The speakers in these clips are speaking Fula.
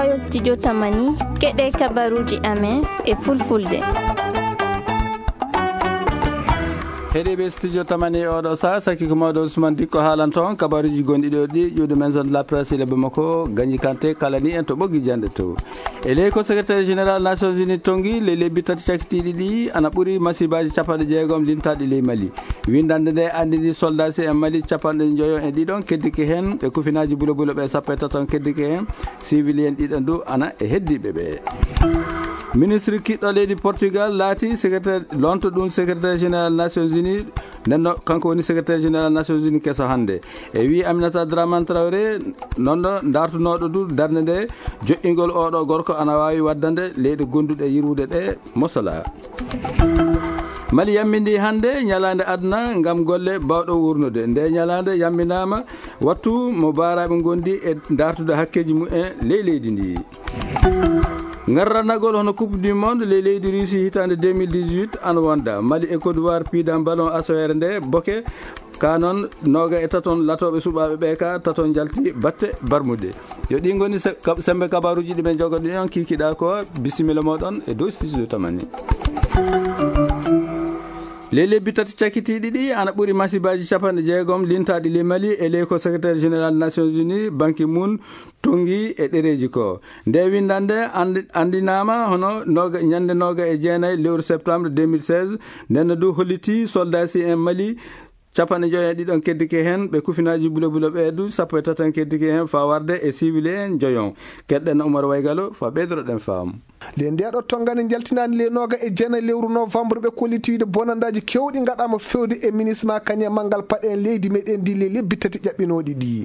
ɗo studio Tamani keɗe kabaruji amen e fulfulde. heeɗiɓe studio Tamani oɗo saha sakki ko mawɗo Ousmane Dikko haalan toon kabaruji gonɗi ɗo ɗi ƴuuɗe maison de la presse le Bamako Gagny Kanté kalani en to ɓoggi jande to e ley ko secrétaire général Nations Unies tongi le lebbi tati cakkitiɗi ɗi ana ɓuuri masibaji 60 limtaɗi ley Mali windande nde andini soldats en Mali 90 e ɗiɗon keddiki hen e kufinaji bulo bulo ɓe 13 keddiki hen civil en ɗiɗon du ana e heddiɓe ɓe. Ministre kiɗɗo leydi Portugal laati secrétaire lonto ɗum secrétaire général Nations Unies nenno kanko woni secrétaire général Nations Unies kesso hannde e wi Aminata Dramane Traoré nonɗo dartunoɗo du darde nde joƴƴingol oɗo gorko ana wawi waddande leyɗe gonduɗe yirwude ɗe mosola. Mali yammindi hannde ñalande aduna ngam golle bawɗo wurnude nde ñalande yamminama wattu mo baraɓe gondi e dartude hakkeji mumen ley leydi ndi. Ngarranagol hono coupe du monde ley leydi Russie hitande 2018 an wonda Mali et Côte d'Ivoire piidan ballon assoere nde boke ka noon noga e taton latoɓe suɓaɓe ɓe ka taton jalti batte barmude yo ɗi goni sembe kabaruji ɗi ɓe jogoɗi on kikiɗa ko bisimilla moɗon e dow studio Tamani. ley lebbi tati cakkitiɗi ɗi ana ɓuuri masibaji 60 lintaɗi ley Mali e ley ko secrétaire général Nations Unies Ban Ki-moon tongi e ɗereji ko nde windande andinama hono ñande noga e jeenayyi lewru septembre 2016 nden du holliti soldats en Mali 50 ɗiɗon keddike hen ɓe kufinaji bulo bulo ɓeedu 13 keddike hen fa warde e civil en joyon keɗɗen Oumar Waygalo fa ɓeydoroɗen faamu. le ndeɗo tongane jaltinani le noga e jeenayyi lewru novembre ɓe kollitiwide bonandaji kewɗi gaɗama fewde e ministre kañe manggal paɗe leydi meɗen ndi le lebbi tati ƴaɓɓinoɗi ɗi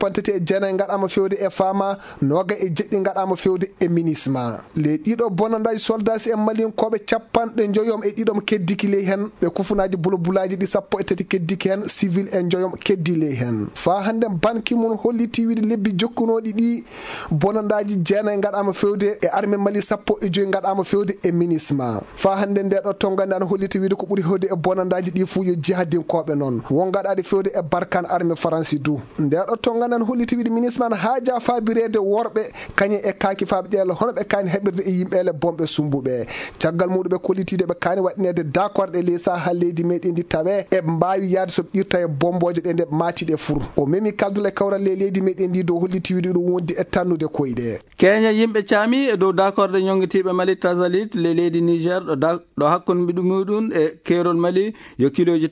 37 gaɗama fewde e fama noga e jeɗɗi gaɗama fewde e ministre le ɗiɗo bonandaji soldats en malien koɓe 50 e ɗiɗom keddiki ley hen ɓe kufunaji bulobulaji ɗi 13 keddiki hen civil en joyom keddi ley hen fa hande Ban Ki-moon holliti wiide lebbi jokkunoɗi ɗi bonandaji jeenayyi gaɗama fewde e armée Mali 15 gaɗama fewde e ministre fa hande ndeɗo tongande ana holliti wiide ko ɓuuri hewde e bonandaji ɗi fuu yo jihadinkoɓe noon won gaɗaɗi fewde e Barkhane armée France du ndeɗo tongande ana holliti wiide ministre man haaja fabirede worɓe kañe e kaaki faɓe ƴeela hono ɓe kani heɓirde e yimɓele bomɓe sumbuɓe caggal muɗum ɓe kollitide ɓe kani waɗinede d'accord ɗe ley saha leydi meɗen ndi tawe e mbawi yaade so ɓirta e bomboje ɗe nde matiɗe fur o memi kaldule kawral le leydi meɗen ndi dow holliti wiide ɗum wondi e tannude koyɗe keña yimɓe caami e dow d'accord ɗe ñonguitiɓe Mali Tazalit le leydi Niger ɗo hakkude muɗum e kerol Mali yo kiloji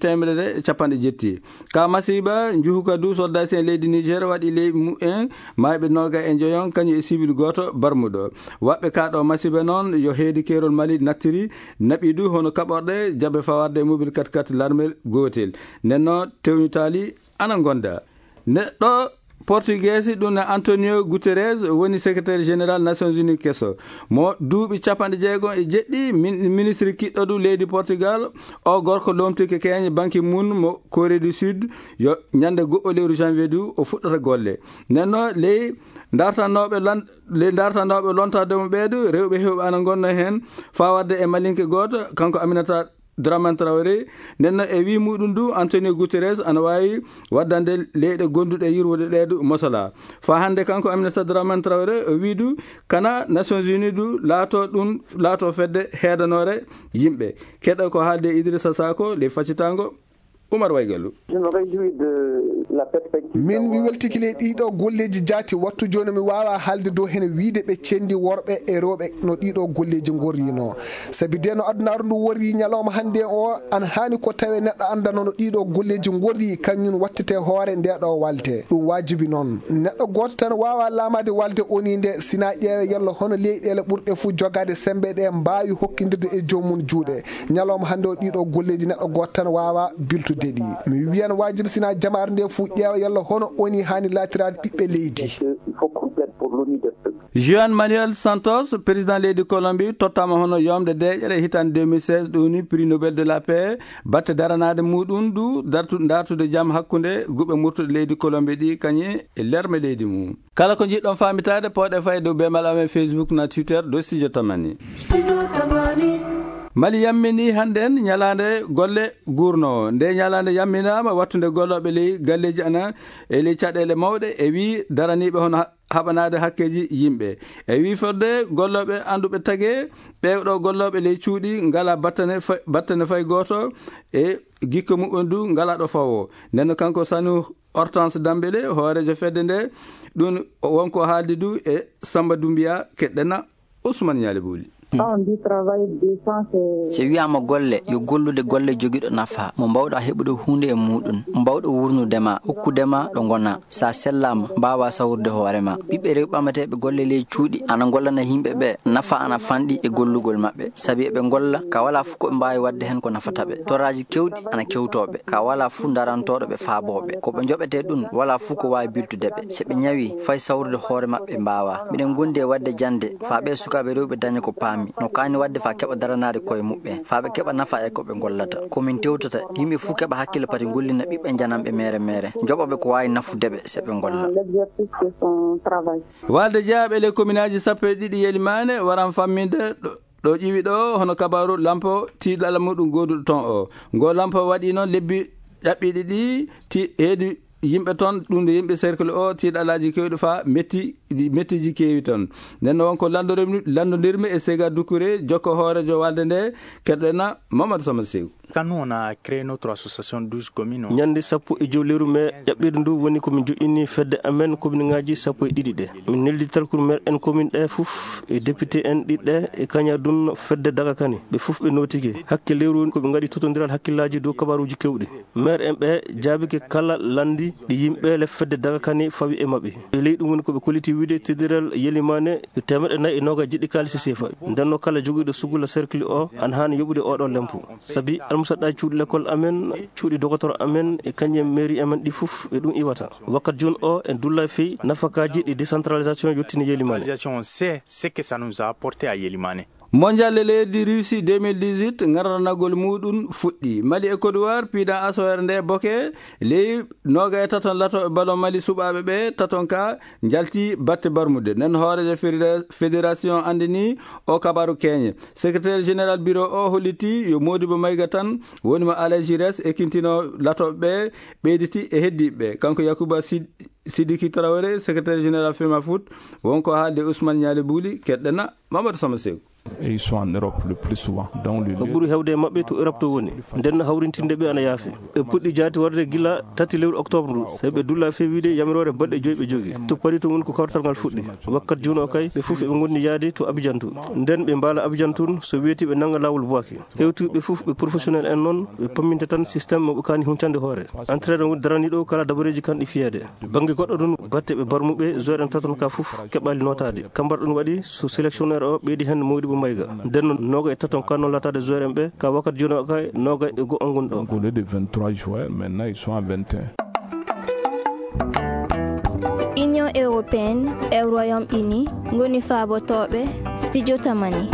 170 ka masiba juhuka du soldats en leydi Niger waɗi ley mumen mayɓe noga e joyon kañum e civil goto barmuɗo waɓɓe kaɗo masiba noon yo heedi kerol Mali nattiri naɓi du hono kaɓorɗe jaabe fawarde e mobile 4x4 l'armel gotel nenno tewnitali ana gonda neɗɗo portugais ɗum Antonio Guterres woni secrétaire général Nations Unies kesso mo duuɓi 60 ministre kiɗɗo du leydi Portugal o gorko lomtike keñe Ban Ki-moon mo Corée du Sud yo ñande go'o lewru janvier du o fuɗɗata golle nenno ley dartanoɓe lontademo ɓeeɗo rewɓe hewɓe ana gonno hen fa wadde e malinke goto kanko Aminata Dramane Traoré nenno e wi muɗum du Antonio Guterres ana wawi waddande leyɗe gonduɗe yirwude ɗeɗo mosola fa hande kanko Aminata Dramane Traoré o wi du kana Nations Unies du laato fedde heedanore yimɓe keɗo ko haalde Idrissa Sako le faccitango Oumar Waygalo. min mi weltiki le ɗiɗo golleji jaati wattu joni mi wawa haalde dow hen wiide ɓe cendi worɓe e rewɓe no ɗiɗo golleji gorrino saabi de no adunaru ndu worri ñalawma hande o an hani ko tawe neɗɗo andano no ɗiɗo golleji gorri kañum wattete hoore ndeɗo walte ɗum wajibi noon neɗɗo goto tan wawa lamade walde oni nde sina ƴeewe yalla hono leyɗele ɓurɗe fuu jogade sembe ɗe mbawi hokkidirde e jomum juuɗe ñalawma hande o ɗiɗo golleji neɗɗo goto tan wawa biltude ɗi mi wiyan wajibi sina jamare nde fuu ƴeewa yalla hono oni hani latirade ɓiɓɓe leydi. Juan Manuel Santos président leydi Colombie tottama hono yomde deƴere hitande 2016 ɗowni prix Nobel de la paix batte daranade muɗum du dartude jaam hakkude guɓe murtude leydi Colombie ɗi kañe e lerme leydi mum kala ko jiɗɗon famitade poɗe fay dow bemal amen Facebook na Twitter do studio Tamani. Mali yammini hannden ñalande golle gurno nde ñalande yamminama wattude golloɓe ley galleji ana e ley caɗele mawɗe e wi daraniɓe hono haɓanade hakkeji yimɓe e wiforde golloɓe anduɓe tagge ɓewɗo golloɓe ley cuuɗi ngala battane fay goto e gikka muɓen du ngala ɗo fawo nden kanko Sanu Hortense Dambélé hoorejo fedde nde ɗum wonko haaldi du e Samba Doumbia keɗɗena Ousmane Ñaali Bouli. so wiyama golle yo gollude golle jogiɗo nafa mo mbawɗa heɓude hunde e muɗum mbawɗo wurnudema hokkudema ɗo gona sa sellama mbawa sawrude hoorema ɓiɓɓe rew ɓamateɓe golle ley cuuɗi ana gollana yimɓeɓe nafa ana fanɗi e gollugol mabɓe saabi eɓe golla ka wala fof koɓe mbawi wadde hen ko nafataɓe toraji kewɗi ana kewtoɓe ka wala fof darantoɗoɓe faaboɓe koɓe joɓete ɗum wala fof ko wawi biltudeɓe seɓe ñawi fay sawrude hoore mabɓe mbawa miɗen gondi e wadde jande faaɓe sukaɓe rewɓe daña ko paami no kani wadde fa keɓa daranade koye muɓɓe faaɓe keɓa nafa e koɓe gollata komin tewtata yimɓe fuu keɓa hakkille pati gollina ɓiɓɓe janamɓe mere joɓoɓe ko wawi nafudeɓe seɓe golla walde jeeyaɓe le commune aji 12 yelimane waran famminde ɗo ƴiwi ɗo hono kabaru lampo tiiɗala muɗum goduɗo ton o ngo lampo waɗi noon lebbi ƴaɓɓiɗi ɗi heedi yimɓe toon ɗum de yimɓe cercle o tiiɗalaji kewɗi fa mettiji keewi toon nden wonko landodirmi e Sega Doucouré jokko hoorejo walde nde keɗɗena Mamadou Sama Seydou. Quand nous on a créé notre association 12 communes ñande sappo e jowleru me ƴaɓɓirde ndu woni komin joƴƴini fedde amen commune ngaji sappo e ɗiɗi ɗe min neldital kono mer en commune ɗe fof e député en ɗiɗɗe e kaña dun fedde daga kani ɓe fof ɓe notigi hakke lewru koɓe gaɗi totodiral hakkillaji dow kabaruji kewɗi maire en ɓe jaabike kala landi ɗi yimɓe le fedde daga kani fawi e mabɓe e ley ɗum woni koɓe koliti wiide tediral yelimane 490 jiɗɗi kalisi sefa ndenno kala joguiɗo sugula cercle o an hani yoɓude oɗo lempo saabi almusaɗɗa cuuɗi l'école amen cuuɗi docteur amen e kañum mairie amen ɗi fof e ɗum iwata wakkat joni o en dulla fewi nafakaji ɗi décentralisation yettini Yelimane. C'est ce que ça nous a apporté à Yelimane. mondial leydi Russie 2018 ngaranagol muɗum fuɗɗi Mali e Côte d'Ivoire piidan asoere nde boke ley noga e taton lato e ballon Mali suɓaɓe ɓe taton ka jalti batte barmude nen hoorejo fédération andini o kabaru keñe secrétaire général bureau o holliti yo Modibo Mayga tan wonimo Alain Giresse e kintino latoɓe ɓe ɓeyditi e heddiɓe kanko Yacouba Sidiki Traoré secrétaire général FEMAFOOT wonko haalde Ousmane Ñaali Bouli keɗɗena Mamadou Sama Seydou. Et ils sont en Europe le plus souvent. Ko ɓuri hewde maɓɓe to Europe to woni nden hawrintinde ɓe ana yaafi ɓe puɗɗi jaati warde gila 3 lewru octobre ndu sabi ɓe dulla fewiide yamirore balɗe 5 ɓe jogui to paari to woni ko kawtal ngal fuɗɗi wakkat joni o kay ɓe fof ɓe gondi yaade to Abidjan to nden ɓe mbaala Abidjan toon so weeti ɓe nanga lawol boaki hewtuɓe fof ɓe professionnel en noon ɓe pamminte tan systéme moɓe kani huncande hoore entraîne woni daraniɗo kala dabareji kanɗi fiyede banggue goɗɗo ɗum batte ɓe barmuɓe joueur en taton ka fof keɓali notade kambar ɗum waɗi so sélectionneur o ɓeydi hen Modibo Mayga nden noga e taton kanno latade joueur en ɓe ka wakkat joni o kay noga e go on gonɗo au lieu de 23 joueurs maintenant ils sont à 21. Union européenne e Royaume-Uni ngoni faabotoɓe studio tamani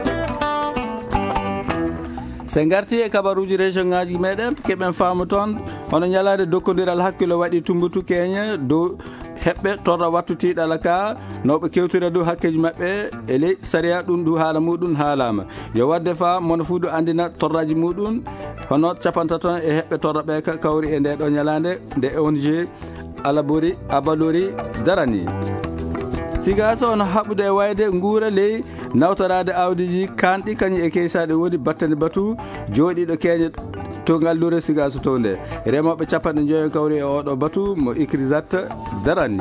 se garti e kabaruji région ngaji meɗen keɓen faamu toon hono ñalade dokkodiral hakkilo waɗi tumbutu keñe dow heɓɓe torra wattu tiiɗala ka noɓe kewtira dow hakkeji mabɓe e ley saria ɗum du haala muɗum haalama yo wadde fa mono fuu du andina torraji muɗum hono capantaton e heɓɓe torra ɓe kawri e nde ɗo ñalade nde ONG abalori darani sigaso ono haɓɓude e wayde guura ley nawtorade awdiji kanɗi kañum e keysaɗe woni battane batu jooɗiɗo keñe to ngallure sigaso to nde remoɓe 50 kawri e oɗo batu mo Icrisat darani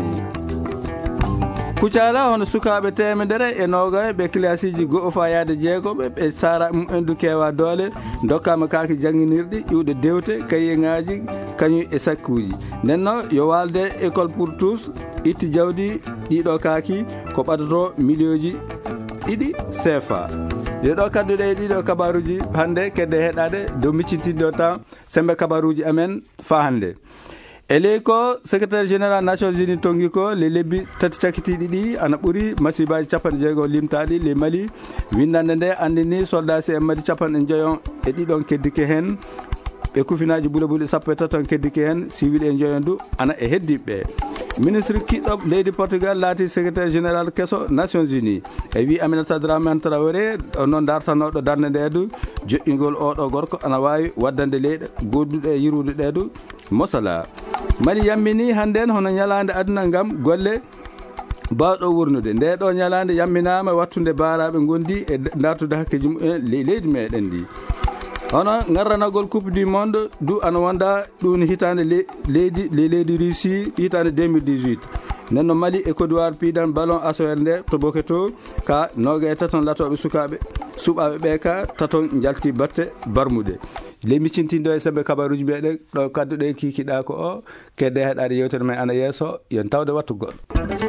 Kucala hono sukaɓe 100 e noga ɓe classiji go'o fa yaade jeegoɓe ɓe sara endu kewa doole dokkama kaki jangguinirɗi ƴuuɗe dewte kayiŋaji kañum e sakkuji nenno yo walde école pour tous itti jawdi ɗiɗo kaki ko ɓadato millioji 2 CFA ɗeɗo kadduɗe e ɗiɗo kabaruji hande kedde heɗade dow miccintinɗo temps sembe kabaruji amen fa hande eley ko secrétaire général Nations Unies tongi ko le lebbi tati cakitiɗi ɗi ana ɓuuri masibaji 60 limtaɗi le Mali windande nde andini soldat en madi 50 e ɗiɗon keddike hen e kufinaji bulabuli 13 keddike hen civil e joyandu ana e heddiɓe ministre kiɗɗo leydi Portugal laati secrétaire général kesso Nations Unies e wi Aminata Dramane Traoré noon dartanoɗo darde ndedu joƴƴingol oɗo gorko ana wawi waddande leyɗe godduɗe e yirude ɗedu mosala Mali yammini handen hono ñalande aduna gam golle bawɗo wurnude nde ɗo ñalande yamminama wattude baaraɓe gondi e dartude hakkeji mumen leydi meɗen ndi. hono garranagol coupe du monde du ana wonda ɗum hitande leydi Russie hitande 2018 nenno Mali e Côte d'Ivoire piidan ballon ASOR nde to Boketo ka 24 latoɓe sukaɓe suɓaɓe ɓe ka taton jalti batte barmude. le miccintindo e sembe kabaruji meɗen ɗo kadduɗen kikiɗa ko o kedde heɗade yewtere men ana yeeso yen tawde wattu goɗɗo.